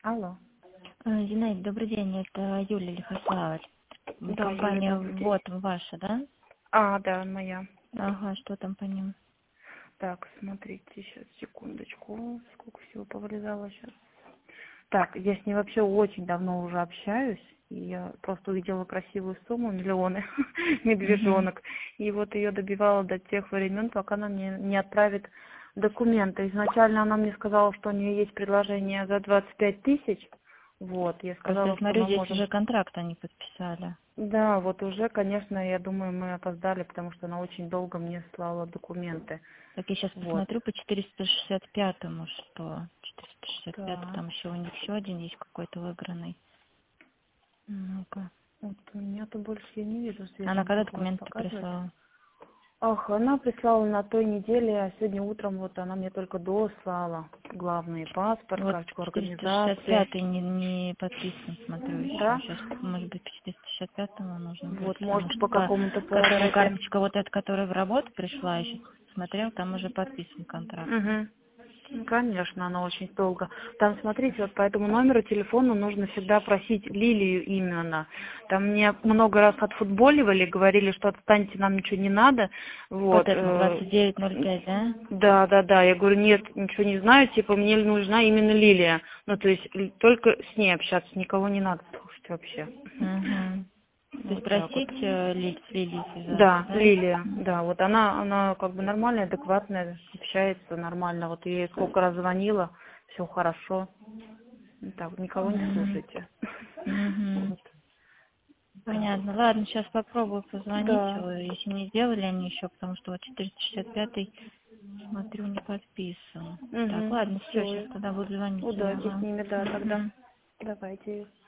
Алло. Зинаида, добрый день, это Юлия Лихославович. Да, Компания Юля, добрый день. «Вот» ваша, да? Да, моя. Ага, что там по ним? Так, смотрите, сейчас, секундочку. Сколько всего повылезало сейчас. Так, я с ней вообще очень давно уже общаюсь. И я просто увидела красивую сумму, миллионы, Угу. медвежонок. И вот ее добивала до тех времен, пока она мне не отправит документы. Изначально она мне сказала, что у нее есть предложение за 25 тысяч. Вот, я Просто я сказала, что смотрю, мы здесь можем. уже контракт они подписали. Да, вот уже, конечно, я думаю, мы опоздали, потому что она очень долго мне слала документы. Так, я сейчас Вот. посмотрю по 465-му, что 465 Так. там еще у них еще один есть какой-то выигранный. Ну-ка. Вот у меня-то больше я не вижу Она когда свеженьких. У вас документы показывает? прислала? Ах, она прислала на той неделе, а сегодня утром вот она мне только дослала. Главный паспорт, Вот карточку организации. 465-й не подписан, смотрю еще. Да? Сейчас, может быть, по 465-му нужно будет, Вот, потому может, что по какому-то которая параметру. карточка вот эта, которая в работу пришла, я сейчас смотрел, там уже подписан контракт. Угу. Ну, конечно, она очень долго. Там, смотрите, вот по этому номеру телефона нужно всегда просить Лилию именно. Там мне много раз отфутболивали, говорили, что отстаньте, нам ничего не надо. Вот Вот. это 2905, да? Да, да, да. Я говорю, нет, ничего не знаю, типа, мне нужна именно Лилия. Ну, то есть, только с ней общаться, никого не надо слушать вообще. Угу. То есть Вот так вот. просить с Лилией связаться, Да, да? Лилия, да, вот она как бы нормальная, адекватная, общается нормально. Вот я ей сколько раз звонила, все хорошо. Ну, так, никого не Угу. слушайте. Угу. Вот, так вот. Понятно. Ладно, сейчас попробую позвонить. Да. Если не сделали они еще, потому что вот 465-й, смотрю, не подписан. Так, Угу. ладно, все, сейчас Все. тогда буду звонить ей. Удачи с Ага. ними, да, тогда. Угу. Давайте.